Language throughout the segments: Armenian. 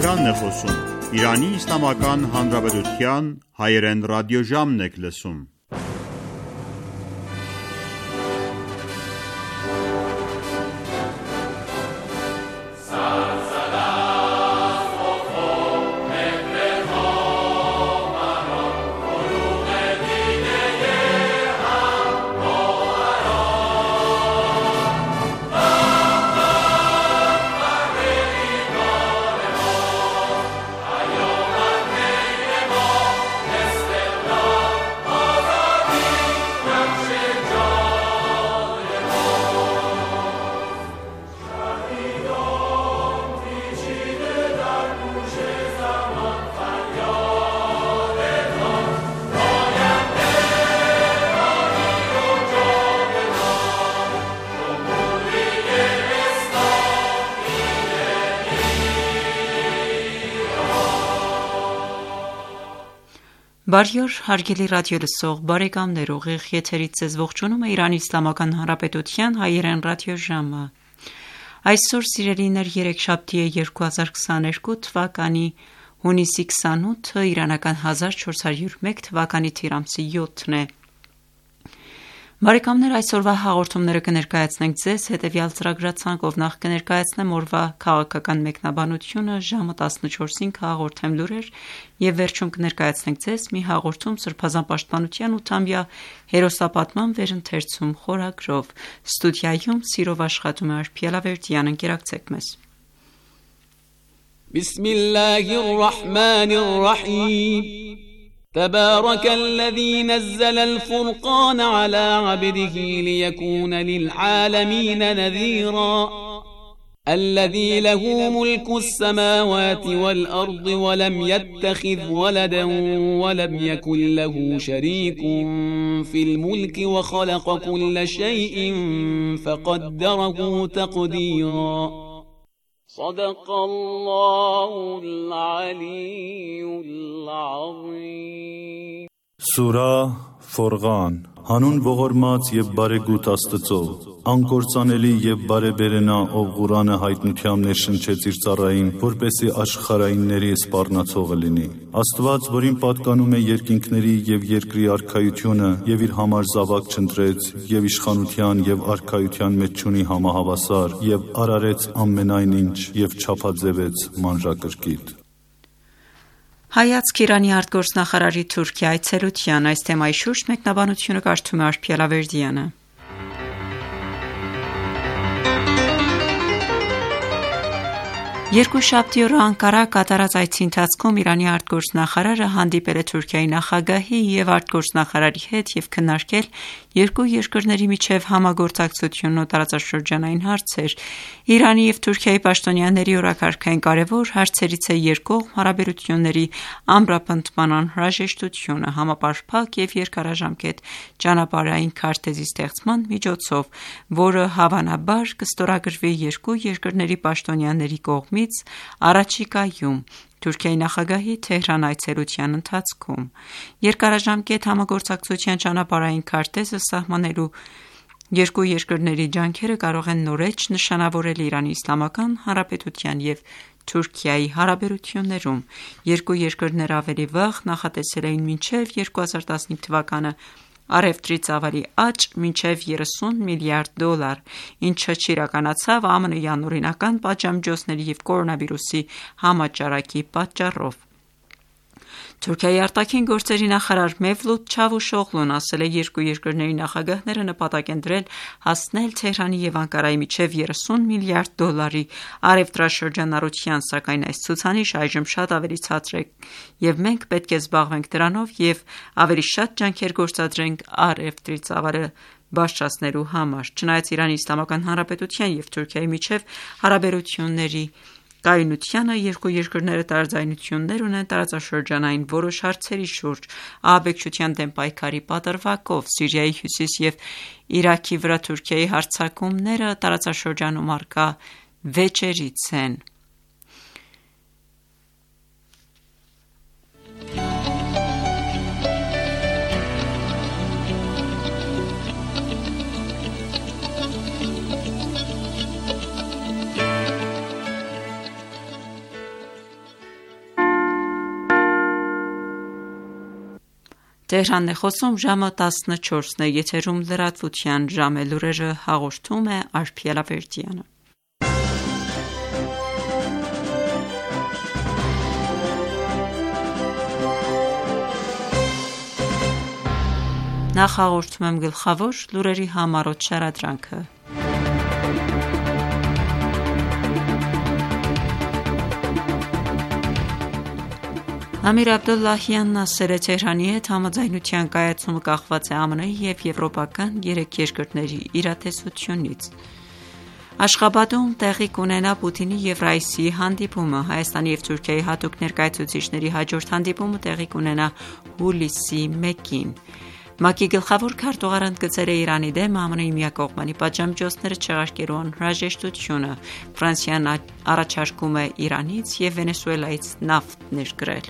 Ալիյանն է խոսում։ Իրանի Իսլամական Հանրապետության հայերեն ռադիոժամն եք լսում։ Բարի օր, հարգելի ռադիոլսող բարեկամներ, ուղիղ եթերից ձեզ ողջունում է Իրանի Իսլամական Հանրապետության հայերեն ռադիոժամը։ Այսօր սիրելիներ երեքշաբթի է 2022 թվականի հունիսի 28-ը, իրանական 1401 թվականի թիր ամսի 7-ն է։ Բարեկամներ, այսօրվա հաղորդումները կներկայացնենք ձեզ հետևյալ ծրագրացանկով: Նախ կներկայացնեմ օրվա քաղաքական մեկնաբանությունը, ժամը 14-ին կհաղորդեմ լուրեր եւ վերջում կներկայացնենք ձեզ մի հաղորդում Սրբազան պաշտպանության 8-ամյա հերոսապատման վերընթերցում խորագրով։ Ստուդիայում սիրով աշխատում է Արփիելավերդյանը, ընկերակցեք մեզ։ Բիսմիլլահիր ռահմանիր ռահիմ تبارك الذي نزل الفرقان على عبده ليكون للعالمين نذيرا الذي له ملك السماوات والأرض ولم يتخذ ولدا ولم يكن له شريك في الملك وخلق كل شيء فقدره تقديرا صدق الله العلي العظيم Սուրահ Ֆորղան Հանուն ողորմած եւ բարեգութ Աստծո, անկործանելի եւ բարեբերենա, ով Ղուրանը հայտնությամբ ներշնչեց իր ծառային, որպեսզի աշխարհայինների սպառնացողը լինի։ Աստված, որին պատկանում է երկինքների եւ երկրի արքայությունը, եւ իր համար զավակ չընտրեց, եւ իշխանության եւ արքայության մեջ չունի համահավասար, եւ արարեց ամենայն ինչ եւ չափաձևեց մանրակրկիտ։ Հայացք Իրանի արտգործնախարարի Թուրքիա այցելության, այս թեմայի շուրջ մեկնաբանությունը կարդում է Արփիելավերդյանը։ Երկուշաբթի օրը Անկարա կատարած այցի ընթացքում Իրանի արտգործնախարարը հանդիպել է Թուրքիայի նախագահի եւ արտգործնախարարի հետ եւ քննարկել երկու երկրների միջև համագործակցությունն ու տարածաշրջանային հարցեր։ Իրանի եւ Թուրքիայի պաշտոնյաների օրակարգային կարևոր հարցերից է երկկողմ հարաբերությունների ամրապնդման անհրաժեշտությունը համապարփակ եւ երկարաժամկետ ճանապարհային քարտեզի ստեղծման միջոցով, որը հավանաբար կստորագրվի երկու երկրների պաշտոնյաների կողմից առաջիկայում Թուրքիայի նախագահի Թեհրան այցելության ընթացքում։ Երկարաժամկետ համագործակցության ճանապարհային քարտեզը սահմանելու երկու երկրների ջանքերը կարող են նորեջ նշանավորել Իրանի Իսլամական Հանրապետության եւ Թուրքիայի հարաբերություններում։ Երկու երկրները ավելի վաղ նախատեսել էին մինչև 2015 թվականը առևտրի ծավալի աճ մինչև $30 միլիարդ, ինչը չիրականացավ ԱՄՆ-ի անօրինական պատժամիջոցների եւ կորոնավիրուսի համաճարակի պատճառով։ Թուրքիայի արտաքին գործերի նախարար Մևլութ Չավուշօղլուն ասել է, երկու երկրների նախագահները նպատակ են դրել հասնել Թեհրանի եւ Անկարայի միջև $30 միլիարդ առևտրաշրջանառության, սակայն այս ցուցանիշը այժմ շատ ավելի ցածր է եւ մենք պետք է զբաղվենք դրանով եւ ավելի շատ ջանքեր գործադրենք առևտրի ծավալը բարձրացնելու համար։ Չնայած Իրանի Իսլամական Հանրապետության եւ Թուրքիայի միջև հարաբերությունների կայունությանը երկու երկրները տարաձայնություններ ունեն տարածաշրջանային որոշ հարցերի շուրջ։ Ահաբեկչության դեմ պայքարի պատրվակով Սիրիայի հյուսիս եւ Իրաքի վրա Թուրքիայի հարձակումները տարածաշրջանում առկա վեճերից են։ Տեհրանն է խոսում ժամը 14-ն է, եթերում լրատվության ժամ է, լուրերը հաղորդում է Արփի Ալավերդյանը։ Նախ հաղորդում եմ գլխավոր լուրերի համառոտ շարադրանքը։ Ամիր Աբդոլլահյանն ասել է Թեհրանի հետ համաձայնության կայացումը կախված է ԱՄՆ-ի և եվրոպական 3 երկրների իրատեսությունից։ Աշխաբադում տեղի կունենա Պուտինի և Ռայիսիի հանդիպումը, Հայաստանի և Թուրքիայի հատուկ ներկայացուցիչների հաջորդ հանդիպումը տեղի կունենա հուլիսի 1-ին։ ՄԱԿ-ի գլխավոր քարտուղարը ընդգծել է Իրանի դեմ ԱՄՆ-ի միակողմանի պատժամիջոցները չեղարկելու անհրաժեշտությունը, Ֆրանսիան առաջարկում է Իրանից և Վենեսուելայից նավթ ներկրել։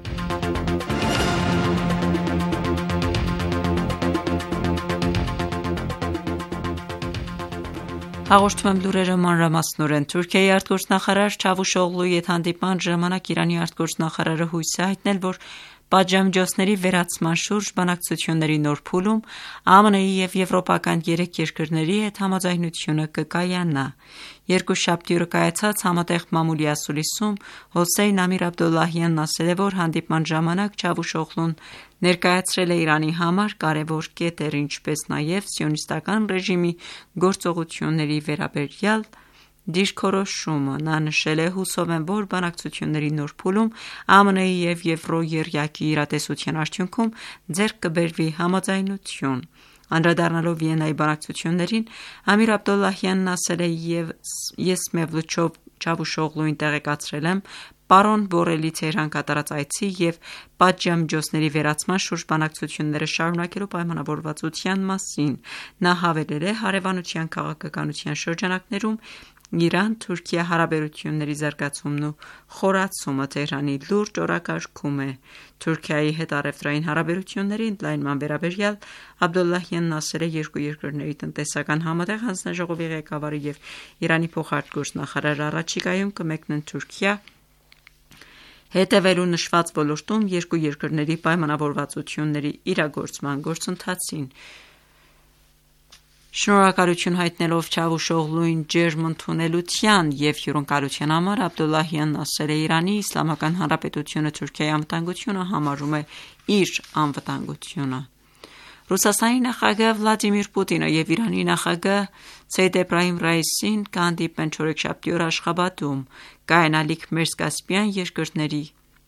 Հաղորդում եմ լուրերը մանրամասնորեն։ Թուրքիայի արտգործնախարար Չավուշօղլուի հետ հանդիպման ժամանակ Իրանի արտգործնախարարը հույս է հայտնել, որ պատժամիջոցների վերացման շուրջ բանակցությունների նոր փուլում ԱՄՆ-ի և եվրոպական 3 երկրների հետ համաձայնությունը կկայանա։ Երկուշաբթի օրը կայացած համատեղ մամուլի ասուլիսում Հոսեյն Ամիր Աբդոլլահյանն ասել է, որ հանդիպման ժամանակ Չավուշօղլուն ներկայացրել է Իրանի համար կարևոր կետեր, ինչպես նաև սիոնիստական ռեժիմի գործողությունների վերաբերյալ դիրքորոշումը։ Նա նշել է. «Հուսով եմ, որ բանակցությունների նոր փուլում ԱՄՆ-ի և եվրոերկրյակի իրատեսության արդյունքում ձեռք կբերվի համաձայնություն»։ Անդրադառնալով Վիեննայի բանակցություններին, Ամիր Աբդոլլահյանն ասել է. «Ես Մևլութ Չավուշօղլուին տեղեկացրել եմ պարոն Բորելի Թեհրան կատարած այցի և պատժամիջոցների վերացման շուրջ բանակցությունները շարունակելու պայմանավորվածության մասին»։ Նա հավելել է. «Հարևանության քաղաքականության շրջանակներում Իրան-Թուրքիա հարաբերությունների զարգացումն ու խորացումը Թեհրանի լուրջ օրակարգում է»։ Թուրքիայի հետ առևտրային հարաբերությունների ընդլայնման վերաբերյալ Աբդոլլահյանն ասել է. «Երկու երկրների տնտեսական համատեղ հանձնաժողովի ղեկավարը և Իրանի փոխարտգործնախարարը առաջիկայում կմեկնեն Թուրքիա հետևելու նշված ոլորտում երկու երկրների պայմանավորվածությունների իրագործման գործընթացին»։ Շնորհակալություն հայտնելով Չավուշօղլուին ջերմ ընդունելության և հյուրընկալության համար, Աբդոլլահյանն ասել է. «Իրանի Իսլամական Հանրապետությունը Թուրքիայի անվտանգությունը համարում է իր անվտանգությունը»։ Ռուսաստանի նախագահ Վլադիմիր Պուտինը և Իրանի նախագահ Սեյեդ Էբրահիմ Ռայիսին կհանդիպեն չորեքշաբթի օրը Աշխաբադում կայանալիք Մերձկասպյան երկրների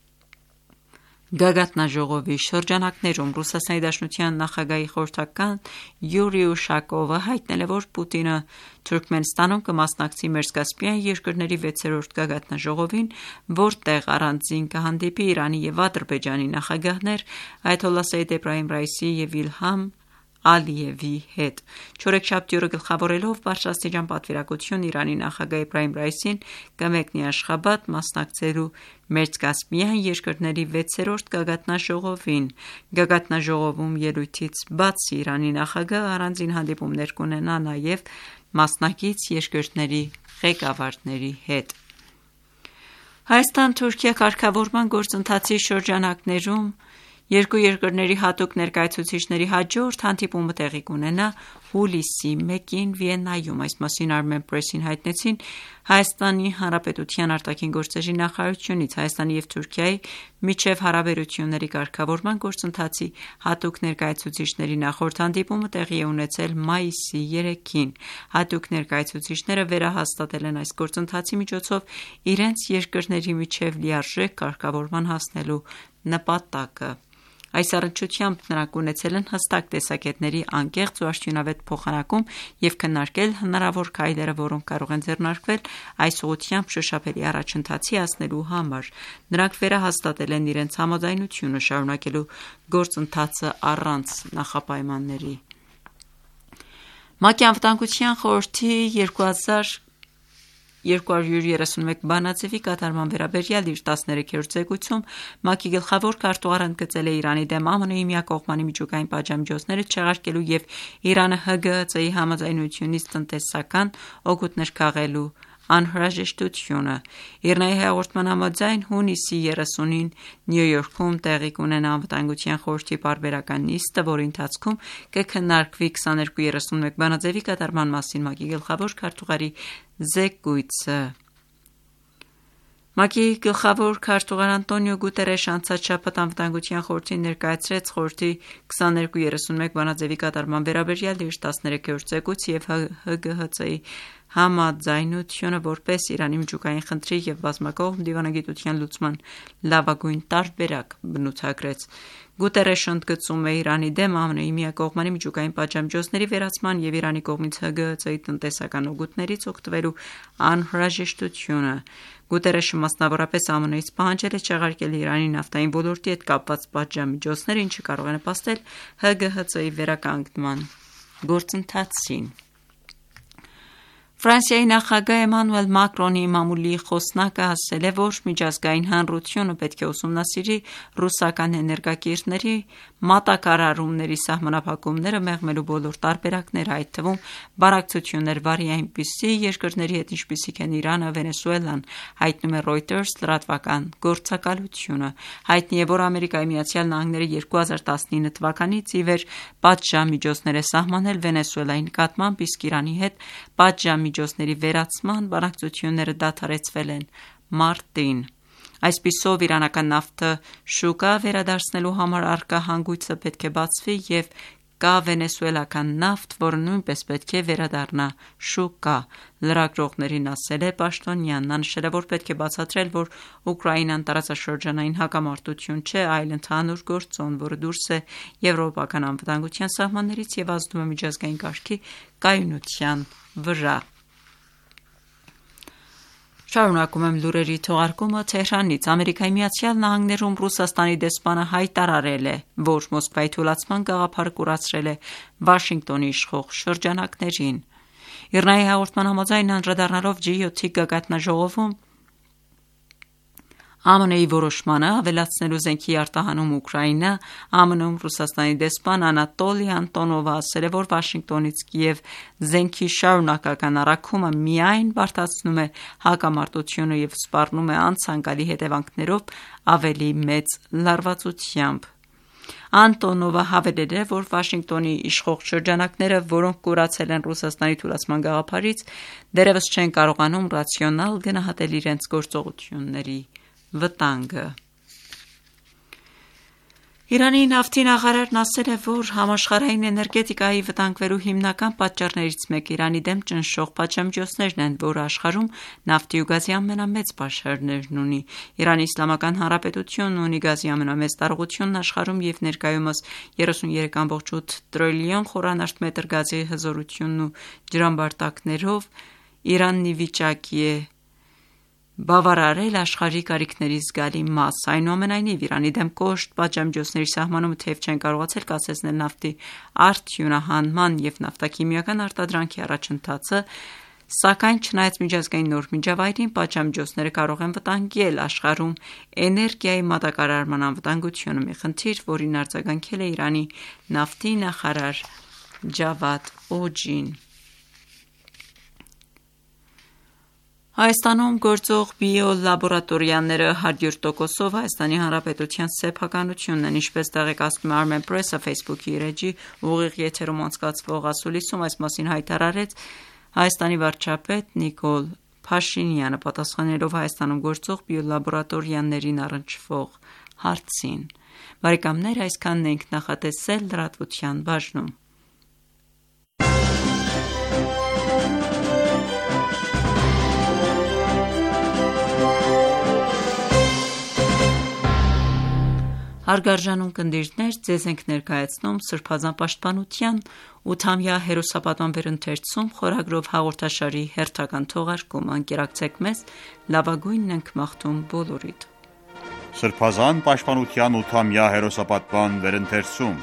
գագաթնաժողովի շրջանակներում։ ՌԴ նախագահի խորհրդական Յուրի Ուշակովը հայտնել է, որ Պուտինը Թուրքմենստանում կմասնակցի Մերձկասպյան երկրների 6-րդ գագաթնաժողովին, որտեղ առանձին կհանդիպի Իրանի և Ադրբեջանի նախագահներ այաթոլլահ Սեյեդ Էբրահիմ Ռայիսի և Իլհամ Ալիևի հետ։ Չորեքշաբթի օրը գլխավորելով բարձրաստիճան պատվիրակություն, Իրանի նախագահ Էբրահիմ Ռայիսին կմեկնի Աշխաբադ մասնակցելու Մերձկասպյան երկրների 6-րդ գագաթնաժողովին։ Գագաթնաժողովում ելույթից բացի Իրանի նախագահը առանձին հանդիպումներ կունենա նաև մասնակից երկրների ղեկավարների հետ։ Հայաստան-Թուրքիա կարգավորման գործընթացի շրջանակներում երկու երկրների հատուկ ներկայացուցիչների հաջորդ հանդիպումը տեղի կունենա հուլիսի 1-ին Վիեննայում։ Այս մասին Armenpress-ին հայտնեցին Հայաստանի Հանրապետության արտաքին գործերի նախարարությունից։ Հայաստանի և Թուրքիայի միջև հարաբերությունների կարգավորման գործընթացի հատուկ ներկայացուցիչների նախորդ հանդիպումը տեղի է ունեցել մայիսի 3-ին։ Հատուկ ներկայացուցիչները վերահաստատել են այս գործընթացի միջոցով իրենց երկրների միջև լիարժեք կարգավորման հասնելու նպատակը։ Այս առնչությամբ նրանք ունեցել են հստակ տեսակետների անկեղծ ու արդյունավետ փոխանակում և քննարկել հնարավոր քայլերը, որոնք կարող են ձեռնարկվել այս ուղղությամբ շոշափելի առաջընթացի հասնելու համար։ Նրանք վերահաստատել են իրենց համաձայնությունը շարունակելու գործընթացը առանց նախապայմանների։ ՄԱԿ-ի Անվտանգության խորհրդի 2231 բանաձևի կատարման վերաբերյալ իր 13-րդ զեկույցում ՄԱԿ-ի գլխավոր քարտուղարը ընդգծել է Իրանի դեմ ԱՄՆ-ի միակողմանի միջուկային պատժամիջոցները չեղարկելու և Իրանը ՀԳՀԾ-ի համաձայնությունից տնտեսական օգուտներ քաղելու անհրաժեշտությունը։ Իրնայի հաղորդման համաձայն հունիսի 30-ին Նյու Յորքում տեղի կունենա Անվտանգության խորհրդի պարբերական նիստը, որի ընթացքում կքննարկվի 2231 բանաձևի կատարման մասին ՄԱԿ-ի գլխավոր քարտուղարի զեկույցը։ ՄԱԿ-ի գլխավոր քարտուղար Անտոնիո Գուտերեշը անցած շաբաթ Անվտանգության խորհրդին ներկայացրեց խորհրդի 2231 բանաձևի կատարման վերաբերյալ իր 13-րդ զեկույց և ՀԳՀԾ-ի համաձայնությունը որպես Իրանի միջուկային խնդրի և բազմակողմ դիվանագիտության լուծման լավագույն տարբերակ բնութագրեց։ Գուտերեշը ընդգծում է Իրանի դեմ ԱՄՆ-ի միակողմանի միջուկային պատժամիջոցների վերացման և Իրանի կողմից ՀԳՀԾ-ի տնտեսական օգուտներից օգտվելու անհրաժեշտությունը։ Գուտերեշը մասնավորապես ԱՄՆ-ից պահանջել է չեղարկել Իրանի նավթային ոլորտի հետ կապված պատժամիջոցներ, ինչը կարող է նպաստել ՀԳՀԾ-ի վերականգնման գործընթացին։ Ֆրանսիայի նախագահ Էմանուել Մակրոնի մամուլի խոսնակը ասել է, որ միջազգային հանրությունը պետք է ուսումնասիրի ռուսական էներգակիրների մատակարարումների սահմանափակումները մեղմելու բոլոր տարբերակները, այդ թվում բանակցություններ վարի այնպիսի երկրների հետ, ինչպիսիք են Իրանը, Վենեսուելան, հայտնում է Reuters լրատվական գործակալությունը։ Հայտնի է, որ Ամերիկայի Միացյալ Նահանգները 2019 թվականից ի վեր պատժամիջոցներ է սահմանել Վենեսուելայի նկատմամբ, իսկ Իրանի հետ պատժամիջոցների վերացման բանակցությունները դադարեցվել են մարտին։ Այսպիսով իրանական նավթը շուկա վերադարձնելու համար առկա հանգույցը պետք է բացվի և կա վենեսուելական նավթ, որը նույնպես պետք է վերադառնա շուկա։ Լրագրողներին ասել է պաշտոնյան։ Նա նշել է, որ պետք է բացատրել, որ Ուկրաինան տարածաշրջանային հակամարտություն չէ, այլ ընդհանուր գործոն, որը դուրս է եվրոպական անվտանգության սահմաններից և ազդում է միջազգային կարգի կայունության վրա։ Շարունակում եմ լուրերի թողարկումը Թեհրանից։ Ամերիկայի Միացյալ Նահանգներում Ռուսաստանի դեսպանը հայտարարել է, որ Մոսկվայի թուլացման գաղափարը կուրացրել է Վաշինգտոնի իշխող շրջանակներին։ Իրնայի հաղորդման համաձայն անդրադառնալով G7-ի գագաթնաժողովում ԱՄՆ-ի որոշմանը ավելացնելու զենքի արտահանում Ուկրաինա, ԱՄՆ-ում Ռուսաստանի դեսպան Անատոլի Անտոնովը ասել է, որ Վաշինգտոնից Կիև զենքի շարունակական առաքումը միայն բարդացնում է հակամարտությունը և սպառնում է անցանկալի հետևանքներով ավելի մեծ լարվածությամբ։ Անտոնովը հավելել է, որ Վաշինգտոնի իշխող շրջանակները, որոնք կուրացել են Ռուսաստանի թուլացման գաղափարից, դեռևս չեն կարողանում ռացիոնալ գնահատել իրենց գործողությունների վտանգը։ Իրանի նավթի նախարարն ասել է, որ համաշխարհային էներգետիկայի վտանգվելու հիմնական պատճառներից մեկը Իրանի դեմ ճնշող պատժամիջոցներն են, որը աշխարհում նավթի ու գազի ամենամեծ պաշարներն ունի։ Իրանի Իսլամական Հանրապետությունն ունի գազի ամենամեծ տարողությունն աշխարհում և ներկայումս 33.8 տրիլիոն խորանարդ մետր գազի հզորությունն ու ջրամբարտակներով Իրանն ի վիճակի է բավարարել աշխարհի կարիքների զգալի մաս։ Այնուամենայնիվ, Իրանի դեմ կոշտ պատժամիջոցների սահմանումը թեև չեն կարողացել կասեցնել նավթի արդյունահանման և նավթաքիմիական արտադրանքի առաջընթացը, սակայն չնայած միջազգային նոր միջավայրին, պատժամիջոցները կարող են վտանգել աշխարհում էներգիայի մատակարարման անվտանգությունը, մի խնդիր, որին արձագանքել է Իրանի նավթի նախարար Ջավադ Օջին։ Հայաստանում գործող բիոլաբորատորիաները 100%-ով Հայաստանի Հանրապետության սեփականությունն են, ինչպես տեղեկացնում է Armen Press-ը Facebook-ի իր էջի ուղիղ եթերում անցկացվող ասուլիսում, այս մասին հայտարարեց Հայաստանի վարչապետ Նիկոլ Փաշինյանը, պատասխանելով Հայաստանում գործող բիոլաբորատորիաներին առնչվող հարցին։ Բարեկամներ, այսքանն ենք նախատեսել լրատվության բաժնում։ Հարգարժան ունկնդիրներ, ձեզ ենք ներկայացնում Սրբազան պաշտպանության 8-ամյա հերոսապատման վերընթերցում խորագրով հաղորդաշարի հերթական թողարկումը։ Ընկերակցեք մեզ, լավագույնն ենք մաղթում բոլորիդ։ Սրբազան պաշտպանության 8-ամյա հերոսապատման վերընթերցում։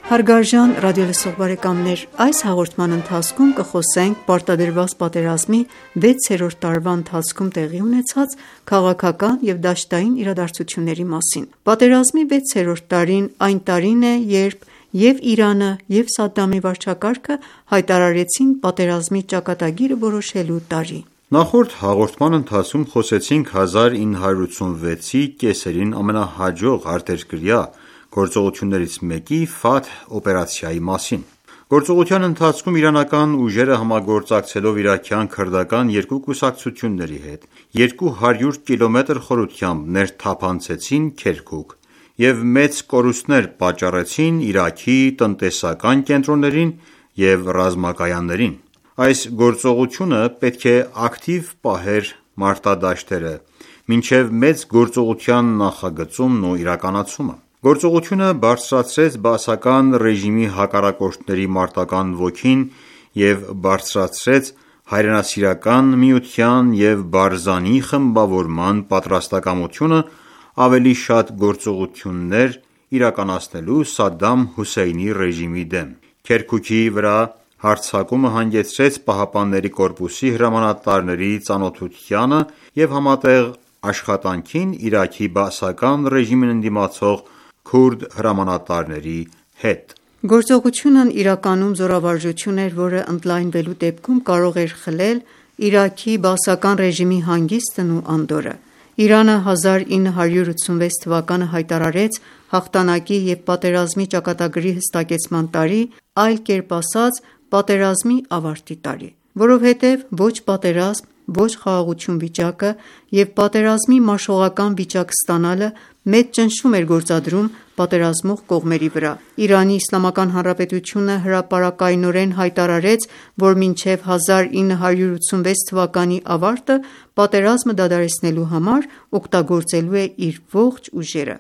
Հարգարժան ռադիոլսող բարեկամներ, այս հաղորդման ընթացքում կխոսենք պարտադրված պատերազմի 6-րդ տարվա ընթացքում տեղի ունեցած քաղաքական և դաշտային իրադարձությունների մասին։ Պատերազմի 6-րդ տարին այն տարին է, երբ և Իրանը, և Սադամի վարչակարգը հայտարարեցին պատերազմի ճակատագիրը որոշելու տարի։ Նախորդ հաղորդման ընթացքում խոսեցինք 1986-ի կեսերին ամենահաջող արտերկրյա գործողություններից մեկի Ֆաթհ օպերացիայի մասին։ Գործողության ընթացքում իրանական ուժերը համագործակցելով իրաքյան քրդական երկու կուսակցությունների հետ 200 կիլոմետր խորությամբ ներթափանցեցին Քերքուկ և մեծ կորուստներ պատճառեցին Իրաքի տնտեսական կենտրոններին և ռազմակայաններին։ Այս գործողությունը պետք է ակտիվ պահեր մարտադաշտերը մինչև մեծ գործողության նախագծումն ու իրականացումը։ Գործողությունը բարձրացրեց բաասական ռեժիմի հակառակորդների մարտական ոգին և բարձրացրեց Հայրենասիրական միության և Բարզանի խմբավորման պատրաստակամությունը ավելի շատ գործողություններ իրականացնելու Սադամ Հուսեյնի ռեժիմի դեմ։ Քերքուկի վրա հարձակումը հանգեցրեց ԻՀՊԿ-ի հրամանատարների ծանոթությանը և համատեղ աշխատանքին Իրաքի բաասական ռեժիմին ընդդիմացող քուրդ հրամանատարների հետ։ Գործողությունն իրականում զորավարժություն էր, որը ընդլայնվելու դեպքում կարող էր խլել Իրաքի բաասական ռեժիմի հանգիստն ու անդորրը։ Իրանը 1986 թվականը հայտարարեց հաղթանակի և պատերազմի ճակատագրի հստակեցման տարի, այլ կերպ ասած պատերազմի ավարտի տարի։ Որովհետև ոչ պատերազմ, ոչ խաղաղություն վիճակը և պատերազմի մաշողական վիճակ ստանալը մեծ ճնշում էր գործադրում պատերազմող կողմերի վրա։ ԻԻՀ-ն հրապարակայնորեն հայտարարեց, որ մինչև 1986 թվականի ավարտը պատերազմը դադարեցնելու համար օգտագործելու է իր ողջ ուժերը։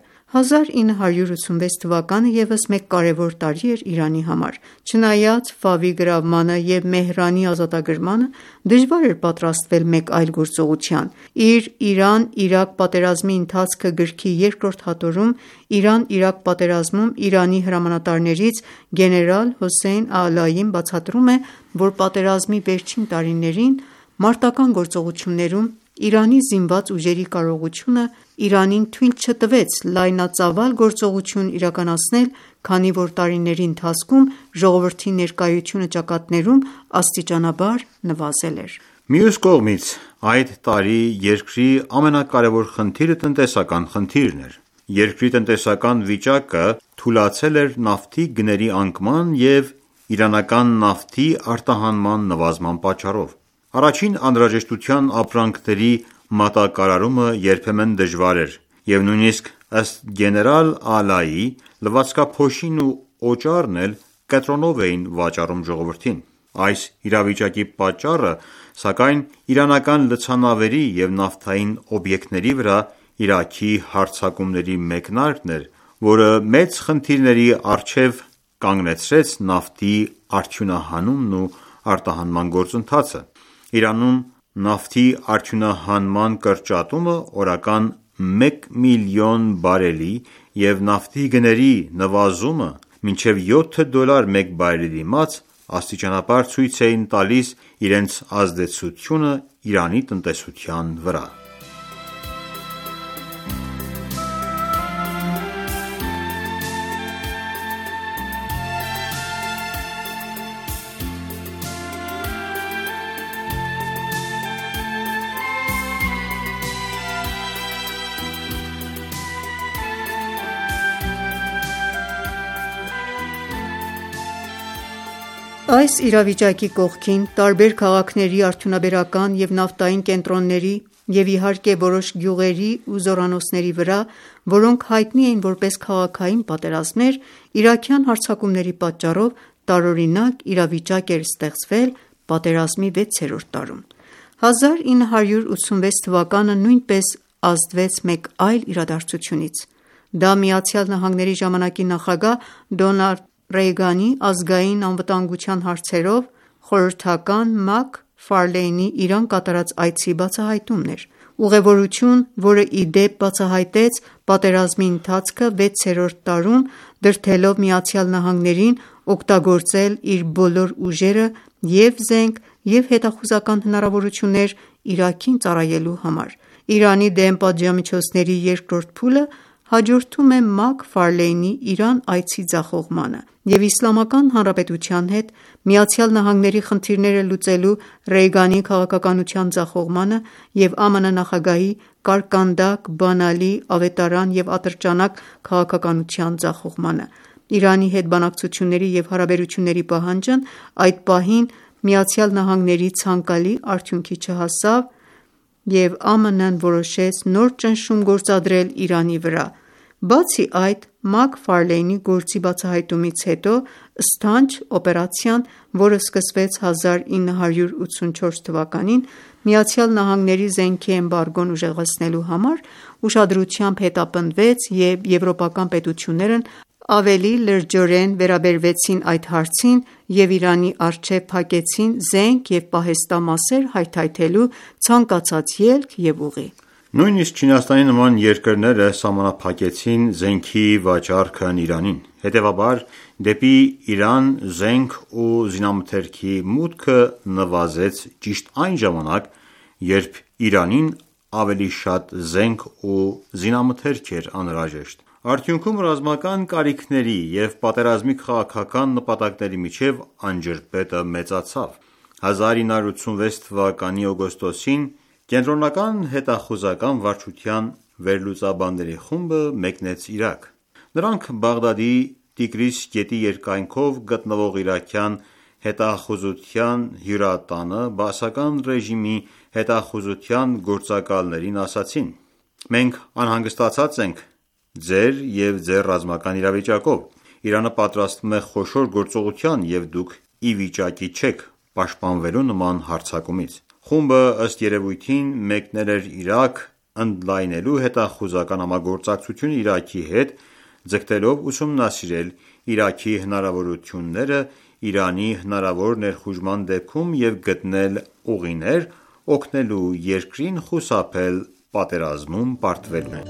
1986 թվականը ևս մեկ կարևոր տարի էր Իրանի համար։ Չնայած Ֆավի գրավմանը և Մեհրանի ազատագրմանը, դժվար էր պատրաստվել մեկ այլ գործողության։ Իր «Իրան-Իրաք պատերազմի ընթացքը» գրքի երկրորդ հատորում Իրան-Իրաք պատերազմում Իրանի հրամանատարներից գեներալ Հոսեյն Ալային բացատրում է, որ պատերազմի վերջին տարիներին մարտական գործողություններում Իրանի զինված ուժերի կարողությունը Իրանին թույլ չտվեց լայնածավալ գործողություն իրականացնել, քանի որ տարիների ընթացքում ժողովրդի ներկայությունը ճակատներում աստիճանաբար նվազել էր։ Մյուս կողմից, այդ տարի երկրի ամենակարևոր խնդիրը տնտեսական խնդիրն էր։ Երկրի տնտեսական վիճակը թուլացել էր նավթի գների անկման և իրանական նավթի արտահանման նվազման պատճառով։ Առաջին անհրաժեշտության ապրանքների մատակարարումը երբեմն դժվար էր, և նույնիսկ ըստ գեներալ Ալայի, լվացքափոշին ու օճառն էլ կտրոնով էին վաճառում ժողովրդին։ Այս իրավիճակի պատճառը, սակայն, իրանական լցանավերի և նավթային օբյեկտների վրա Իրաքի հարձակումների մեկնարկն էր, որը մեծ խնդիրների առջև կանգնեցրեց նավթի արդյունահանումն ու արտահանման գործընթացը։ Իրանում նավթի արդյունահանման կրճատումը օրական 1 միլիոն բարելի և նավթի գների նվազումը մինչև $7 մեկ բարելի դիմաց աստիճանաբար ցույց էին տալիս իրենց ազդեցությունը Իրանի տնտեսության վրա։ Այս իրավիճակի կողքին, տարբեր քաղաքների արդյունաբերական և նավթային կենտրոնների և իհարկե որոշ գյուղերի ու զորանոցների վրա, որոնք հայտնի էին որպես քաղաքային պատերազմներ, իրաքյան հարձակումների պատճառով տարօրինակ իրավիճակ էր ստեղծվել պատերազմի 6-րդ տարում։ 1986 թվականը նույնպես ազդվեց մեկ այլ իրադարձությունից։ Դա ԱՄՆ ժամանակի նախագահ Դոնալդ Ռեյգանի ազգային անվտանգության հարցերով խորհրդական Մաք Ֆարլեյնի Իրան կատարած այցի բացահայտումն էր։ ուղևորություն, որը ի դեպ բացահայտեց պատերազմի ընթացքը 6-րդ տարում, դրդելով ԱՄՆ-ին օգտագործել իր բոլոր ուժերը և զենք և հետախուզական հնարավորություններ Իրաքին ծառայելու համար: Իրանի դեմ պատժամիջոցների երկրորդ փուլը հաջորդում է Մաք Ֆարլեյնի Իրան այցի ձախողմանը և Իսլամական Հանրապետության հետ ԱՄՆ-ի խնդիրները լուծելու Ռեյգանի քաղաքականության ձախողմանը և ԱՄՆ նախագահի կարկանդակ, բանալի, ավետարան և ատրճանակ քաղաքականության ձախողմանը: Իրանի հետ բանակցությունների և հարաբերությունների պահանջն այդ պահին ԱՄՆ-ի ցանկալի արդյունքի չհասավ և ԱՄՆ-ն որոշեց նոր ճնշում գործադրել Իրանի վրա: Բացի այդ, Մաք Ֆարլեյնի գործի բացահայտումից հետո «Սթանչ» օպերացիան, որը սկսվեց 1984 թվականին, ԱՄՆ-ի զենքի էմբարգոն ուժեղացնելու համար, ուշադրությամբ հետապնդվեց և եվրոպական պետություններն ավելի լրջորեն վերաբերվեցին այդ հարցին և Իրանի առջև փակեցին զենք և պահեստամասեր հայթայթելու ցանկացած ելք և ուղի: Նույնիսկ Չինաստանի նման երկրները սահմանափակեցին զենքի վաճառքն Իրանին: Հետևաբար, դեպի Իրան զենք ու զինամթերքի մուտքը նվազեց ճիշտ այն ժամանակ, երբ Իրանին ավելի շատ զենք ու զինամթերք էր անհրաժեշտ: Արդյունքում ռազմական կարիքների և պատերազմի քաղաքական նպատակների միջև անջրպետը մեծացավ: 1986 թվականի օգոստոսին Կենտրոնական հետախուզական վարչության վերլուծաբանների խումբը մեկնեց Իրաք: Նրանք Բաղդադի Տիգրիս գետի երկայնքով գտնվող իրաքյան հետախուզության հյուրատանը բաասական ռեժիմի հետախուզության գործակալներին ասացին. «Մենք անհանգստացած ենք ձեր և ձեր ռազմական իրավիճակով: Իրանը պատրաստվում է խոշոր գործողության և դուք ի վիճակի չեք պաշտպանվելու նման հարձակումից»: Խումբը ըստ երևույթին մեկնել էր Իրաք ընդլայնելու հետախուզական համագործակցությունը Իրաքի հետ, ձգտելով ուսումնասիրել Իրաքի հնարավորությունները Իրանի հնարավոր ներխուժման դեպքում և գտնել ուղիներ օգնելու երկրին խուսափել պատերազմում պարտվելուն: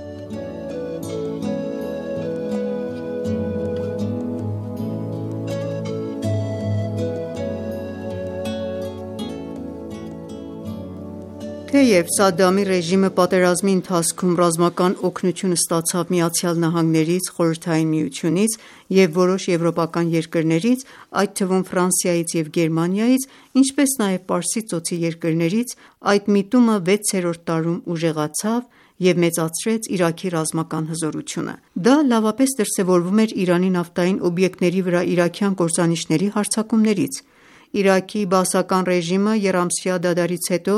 Թեև Սադամի ռեժիմը պատերազմի ընթացքում ռազմական օգնություն ստացավ ԱՄՆ-ից, Խորհրդային Միությունից և որոշ եվրոպական երկրներից, այդ թվում Ֆրանսիայից և Գերմանիայից, ինչպես նաև Պարսից ծոցի երկրներից, այդ միտումը 6-րդ տարում ուժեղացավ և մեծացրեց Իրաքի ռազմական հզորությունը: Դա լավապես դրսևորվում էր Իրանի նավթային օբյեկտների վրա իրաքյան կործանիչների հարձակումներից: Իրաքի բաասական ռեժիմը եռամսյա դադարից հետո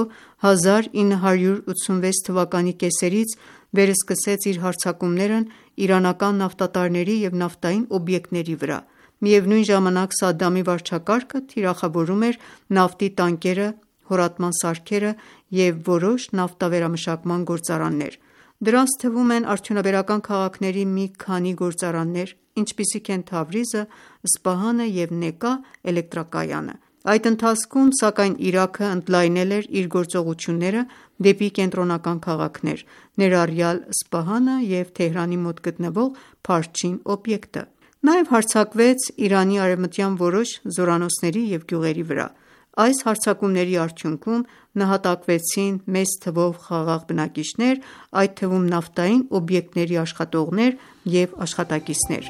1986 թվականի կեսերից վերսկսեց իր հարձակումներն իրանական նավթատարների և նավթային օբյեկտների վրա: Միևնույն ժամանակ Սադամի վարչակարգը թիրախավորում էր նավթի տանկերը, հորատման սարքերը և որոշ նավթավերամշակման գործարաններ: Դրանց թվում են արդյունաբերական քաղաքների մի քանի գործարաններ, ինչպիսիք են Թավրիզը, Սպահանը և Նեկա էլեկտրակայանը: Այդ ընթացքում, սակայն, Իրաքը ընդլայնել էր իր գործողությունները դեպի կենտրոնական քաղաքներ, ներառյալ Սպահանը և Թեհրանի մոտ գտնվող Փարչին օբյեկտը: Նաև հարձակվեց Իրանի արևմտյան որոշ զորանոցների և գյուղերի վրա: Այս հարձակումների արդյունքում նահատակվեցին մեծ թվով խաղաղ բնակիչներ, այդ թվում նավթային օբյեկտների աշխատողներ և աշխատակիցներ: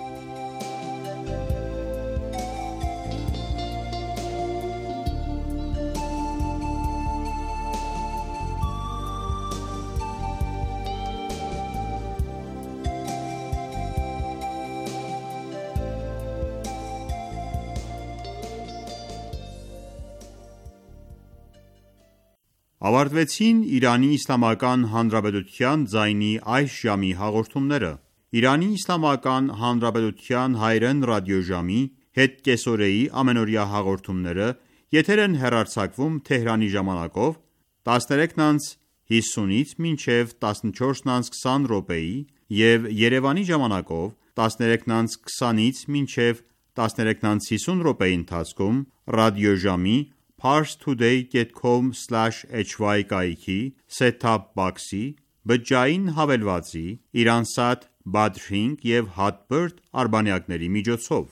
Ավարտվեցին Իրանի Իսլամական Հանրապետության ձայնի այս ժամի հաղորդումները: Իրանի Իսլամական Հանրապետության հայրեն ռադիոժամի հետկեսօրեի ամենօրյա հաղորդումները եթեր են հեռարձակվում Թեհրանի ժամանակով 13:50-ից մինչև 14:20 րոպեի և Երևանի ժամանակով 13:20-ից մինչև 13:50 րոպեի ընթացքում ռադիոժամի parstoday.com/hy կայքի set-top box-ի, բջջային հավելվածի, Iransat Badrink և Hotbird արբանյակների միջոցով։